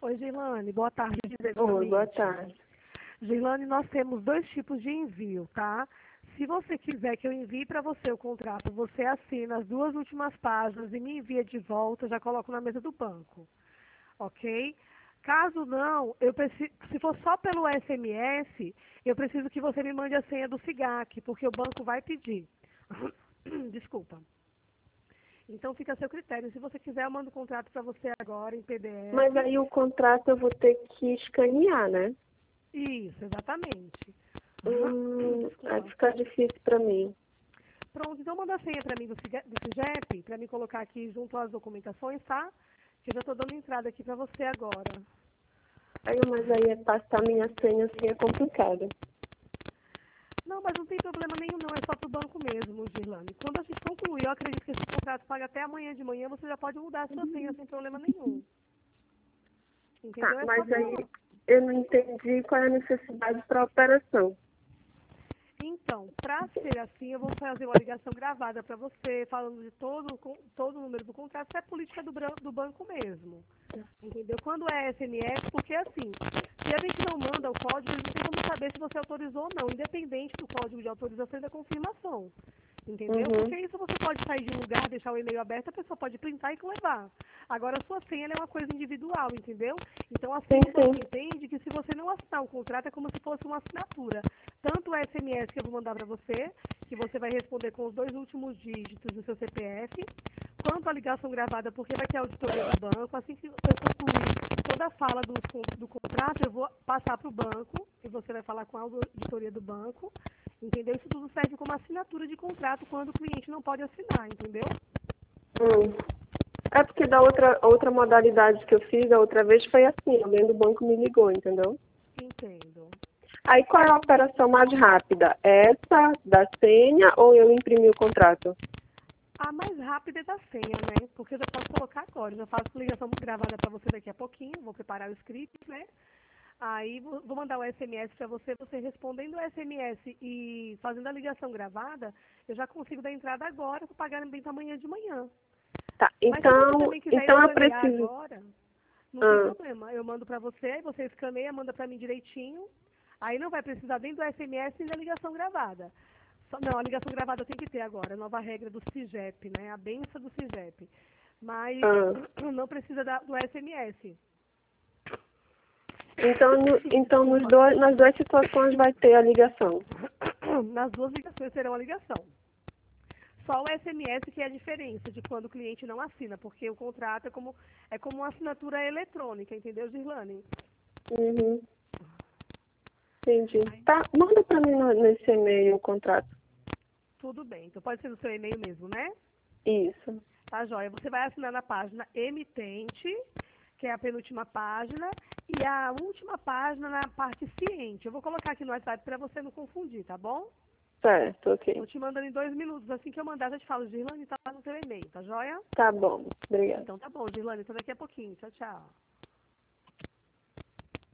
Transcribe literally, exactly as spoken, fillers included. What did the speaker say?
Oi, Girlane, boa tarde. Oi, boa tarde. Girlane, nós temos dois tipos de envio, tá? Se você quiser que eu envie para você o contrato, você assina as duas últimas páginas e me envia de volta, já coloco na mesa do banco, ok? Caso não, eu preciso, se for só pelo S M S, eu preciso que você me mande a senha do SIGAC, porque o banco vai pedir. Desculpa. Então fica a seu critério. Se você quiser, eu mando o contrato para você agora em P D F. Mas aí o contrato eu vou ter que escanear, né? Isso, exatamente. Hum, vai Desculpa. ficar difícil para mim. Pronto, então manda a senha para mim do Sige- do SIGEP, para me colocar aqui junto às documentações, tá? Que eu já estou dando entrada aqui para você agora. Aí, mas aí é passar minha senha assim é complicado. Não, mas não tem problema nenhum não, é só para o banco mesmo, Girlane. Quando a gente concluir, eu acredito que esse contrato paga até amanhã de manhã, você já pode mudar a sua senha sem problema nenhum. Tá, Entendeu? É só mas aí pelo... eu não entendi qual é a necessidade para a operação. Então, para ser assim, eu vou fazer uma ligação gravada para você, falando de todo, o con- todo o número do contrato, isso é política do, bran- do banco mesmo. Entendeu? Quando é S M S, porque assim, se a gente não manda o código, eles não tem como saber se você autorizou ou não, independente do código de autorização e da confirmação. Entendeu? Uhum. Porque isso você pode sair de um lugar, deixar o e-mail aberto, a pessoa pode printar e levar. Agora, a sua senha ela é uma coisa individual, entendeu? Então, assim, Sim, o banco sim. entende que se você não assinar um contrato, é como se fosse uma assinatura. Tanto o S M S que eu vou mandar para você, que você vai responder com os dois últimos dígitos do seu C P F, quanto a ligação gravada, porque vai ter auditoria do banco. Assim que eu concluir toda a fala do, do contrato, eu vou passar para o banco, e você vai falar com a auditoria do banco, entendeu? Isso tudo serve como assinatura de contrato quando o cliente não pode assinar, entendeu? Hum. É porque da outra, outra modalidade que eu fiz da outra vez foi assim, alguém do banco me ligou, entendeu? Entendo. Aí qual é a operação mais rápida? Essa da senha ou eu imprimir o contrato? A mais rápida é da senha, né? Porque eu já posso colocar agora. Eu já faço ligação gravada para você daqui a pouquinho, vou preparar o script, né? Aí vou vou mandar o S M S para você, você respondendo o S M S e fazendo a ligação gravada, eu já consigo dar entrada agora para pagar bem amanhã de manhã. Tá, Mas se você então, também quiser então eu escanear preciso. agora, não tem Ah, problema. Eu mando para você, você escaneia, manda para mim direitinho. Aí não vai precisar nem do S M S nem da ligação gravada. Só- não, a ligação gravada tem que ter agora, a nova regra do SIGEP, né? A benção do SIGEP. Mas ah. não precisa da- do S M S. Então, no- então nos dois, nas duas situações vai ter a ligação. Nas duas ligações será uma ligação. Só o S M S que é a diferença de quando o cliente não assina, porque o contrato é como, é como uma assinatura eletrônica, entendeu, Girlane? Uhum, entendi. Tá, manda para mim no- nesse e-mail o contrato. Tudo bem. Então pode ser no seu e-mail mesmo, né? Isso. Tá, joia? Você vai assinar na página emitente, que é a penúltima página, e a última página na parte ciente. Eu vou colocar aqui no WhatsApp para você não confundir, tá bom? Certo, ok. Estou te mandando em dois minutos. Assim que eu mandar, já te falo, Girlane, tá no seu e-mail, tá joia? Tá bom, obrigada. Então tá bom, Girlane, então daqui a pouquinho. Tchau, tchau.